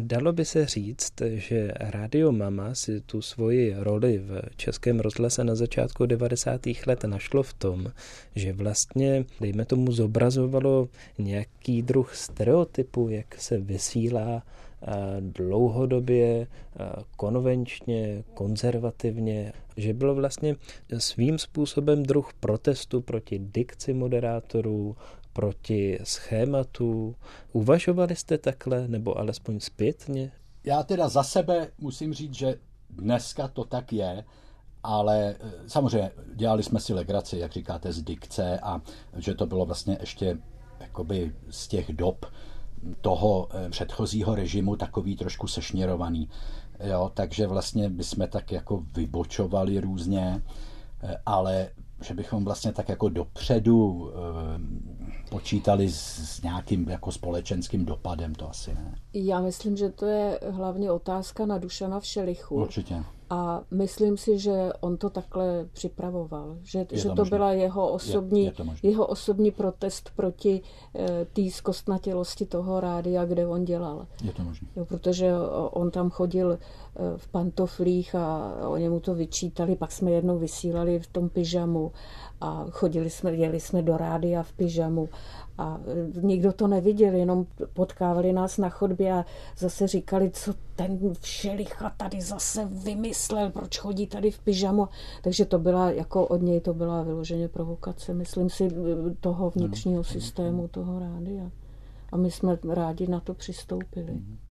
Dalo by se říct, že Rádio Mama si tu svoji roli v Českém rozhlase na začátku 90. let našlo v tom, že vlastně, dejme tomu, zobrazovalo nějaký druh stereotypu, jak se vysílá dlouhodobě, konvenčně, konzervativně, že bylo vlastně svým způsobem druh protestu proti dikci moderátorů, proti schématu. Uvažovali jste takhle, nebo alespoň zpětně? Já teda za sebe musím říct, že dneska to tak je, ale samozřejmě dělali jsme si legraci, jak říkáte, z dikce a že to bylo vlastně ještě jakoby z těch dob toho předchozího režimu takový trošku sešněrovaný. Jo, takže vlastně bychom tak jako vybočovali různě, ale že bychom vlastně tak jako dopředu počítali s nějakým jako společenským dopadem, to asi ne. Já myslím, že to je hlavně otázka na Dušana Všelichu. Určitě. A myslím si, že on to takhle připravoval, že to byla jeho osobní protest proti té zkostnatělosti toho rádia, kde on dělal. Je to možné. Jo, protože on tam chodil v pantoflích a oni mu to vyčítali, pak jsme jednou vysílali v tom pyžamu a jeli jsme do rádia v pyžamu a nikdo to neviděl, jenom potkávali nás na chodbě a zase říkali, co ten Všelicha tady zase vymyslel, proč chodí tady v pyžamu. Takže to byla, jako od něj to byla vyloženě provokace, myslím si, toho vnitřního systému, toho rádia. A my jsme rádi na to přistoupili.